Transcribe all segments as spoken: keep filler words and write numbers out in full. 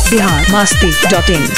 Bihar Masti dot इन।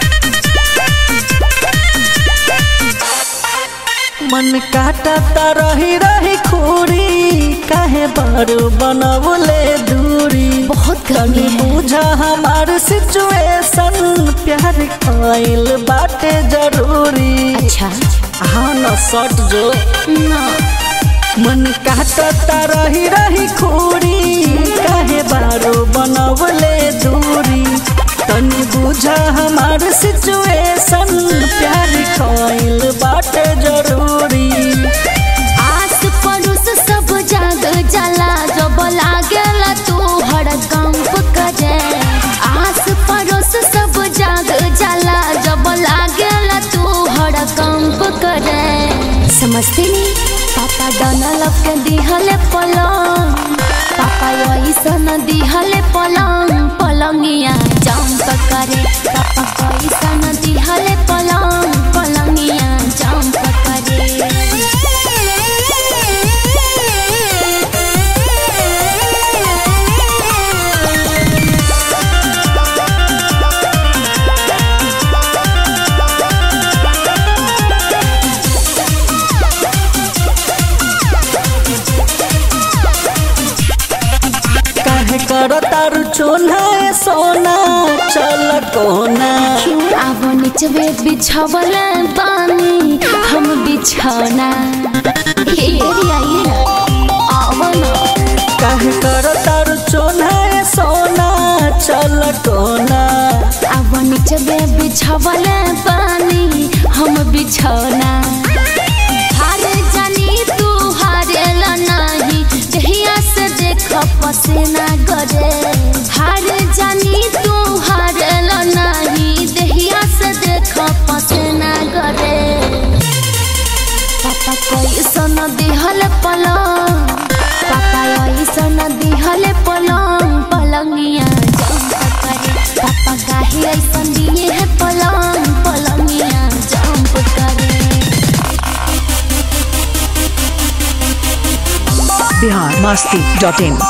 मन काटता रही रही खूरी काहे बारू बनवले दूरी। बहुत गर्मी है। बुझा हमार सिचुएशन प्यार कइल बाटे जरूरी। अच्छा हाँ न सट जो ना मन काटता रही रही खूरी काहे बारू बनवले दूरी। तनी बुझा हमार सिचुएशन प्यार कइल बाटे जरूरी। आस पड़ोस सब जाग जाला जब लागेला तू हड़कंप करे। आस पड़ोस सब जाग जाला जब लागेला तू हड़कंप करे। समझते नहीं पापा डनल के दिहले पलंग। पापा ऐसन दिहले पलंग पलंगिया जंप करे। पापा कैसन दिहले पलंग पलंगिया जंप करे। कर तारू चोना सोना चल कोना। अब नीचवे बिछावल बानी हम बिछौना। काहे कर तारू चोना सोना चल कोना। अब नीचवे बिछावल बानी हम बिछौना। हारे जानी तू हारेला नहीं जहिया से देख पसीना करे। हार जानी तू हारेला नहीं दहिया से देख पसीना करे। पापा कैसन दिहल पलंग। पापा ऐसन दिहल पलंग पलंगिया जंप करे। पापा काहे ऐसन दिए है पलंग पलंगिया जंप करे। Bihar Masti dot in.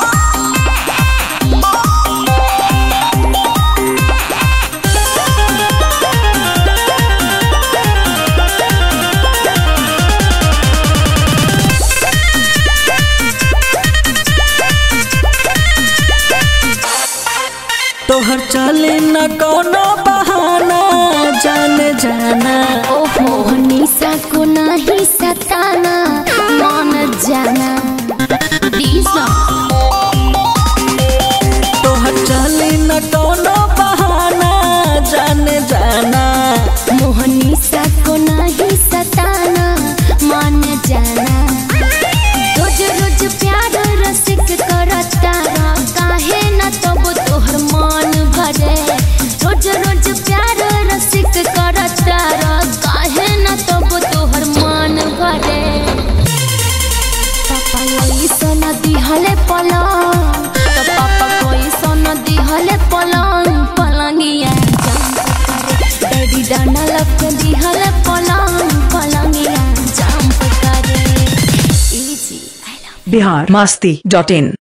तोहर चले न कोनो बहाना जान जाना। ओहो निशा को नहीं सताना मान जाना। तोहर चले न कोनो बहाना जान जाना। मोहनीसा को नहीं सताना मान जाना। रोज रोज प्यार रसिक करता काहे न तब तोहर मान भरे। रोज रोज प्यार रसिक करता काहे न तब तोहर मान भरे। पापा ऐसन दिहले पलंग तो पापा कैसन दिहले पलंग पलंगिया जंप करे। डैडी डनल के दिहले पलंग पलंगिया जंप करे। Easy I love Bihar Masti dot in.